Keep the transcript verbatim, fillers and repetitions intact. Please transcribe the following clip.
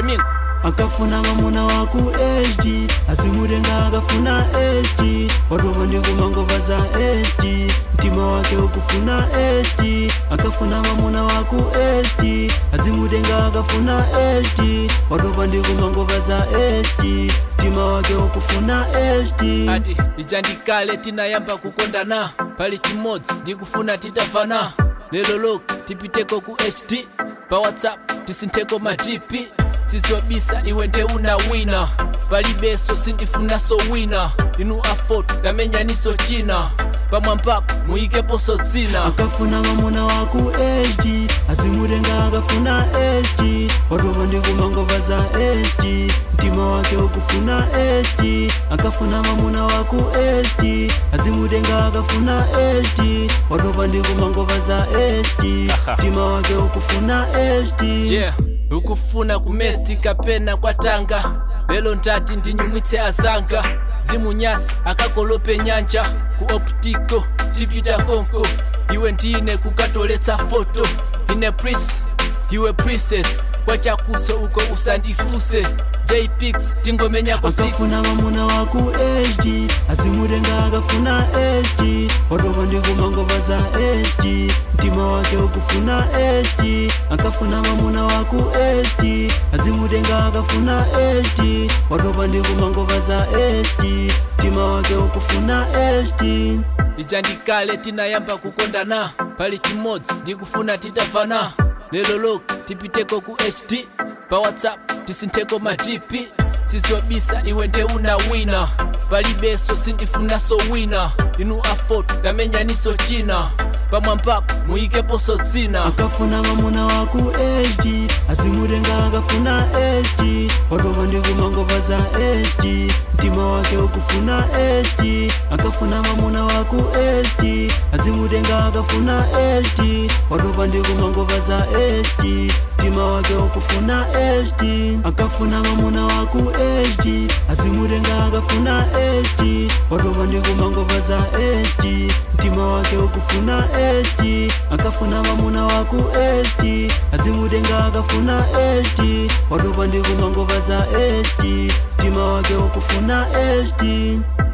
Flamingo akafuna mamuna waku H D azimurenga akafuna H D watopa ndikumangova za H D mtima wake ukufuna H D akafuna mamuna waku H D azimurenga akafuna H D watopa ndikumangova za H D mtima wake ukufuna H D ati ichandikale tinayamba kukondana pali chimodzi ndikufuna titavana lelo loko tipiteko ku H D pa WhatsApp tisinteko ma D P sizobisa iwe nde una wina palibeso sindifuna so wina inu afoto tamenya niso china pamwambapo muikepo so dzina akafuna mamuna waku H D azimurenga akafuna H D watopa ndikumangova za H D mtima wake ukufuna H D akafuna mamuna waku H D azimurenga akafuna H D watopa ndikumangova za H D mtima wake ukufuna H D yeah. ukufuna kumesti kapena kwa tanga lelo ntati ndinyumwitse azanga zimunyasi akakolope nyanja ku optiko tipita konko iwe ndine kukatoletsa foto ine prince iwe princess kwa chakuso uko usandifuse J-Pix tingomenya kwa six akafuna mamuna waku H D azimurenga akafuna H D watopa ndikumangova za H D mtima wake ukufuna H D akafuna mamuna waku H D azimurenga akafuna H D watopa ndikumangova za H D mtima wake ukufuna H D ichandikale tinayamba kukondana pali chimodzi ndikufuna titavana lelo loko tipiteko ku H D pa WhatsApp tisinteko ma D P sizobisa iwe nde una wina palibeso sindifuna so wina inu afoto tamenya niso china pamwambapo muikepo so dzina akafuna mamuna waku H D azimurenga akafuna H D watopa ndikumangova za H D mtima wake ukufuna H D akafuna mamuna waku H D azimurenga akafuna H D watopa ndikumangova za H D mtima wake ukufuna H D akafuna mamuna waku H D azimurenga akafuna H D watopa ndikumangova za H D mtima wake ukufuna H D akafuna mamuna waku H D azimurenga akafuna H D watopa ndikumangova za H D mtima wake ukufuna H D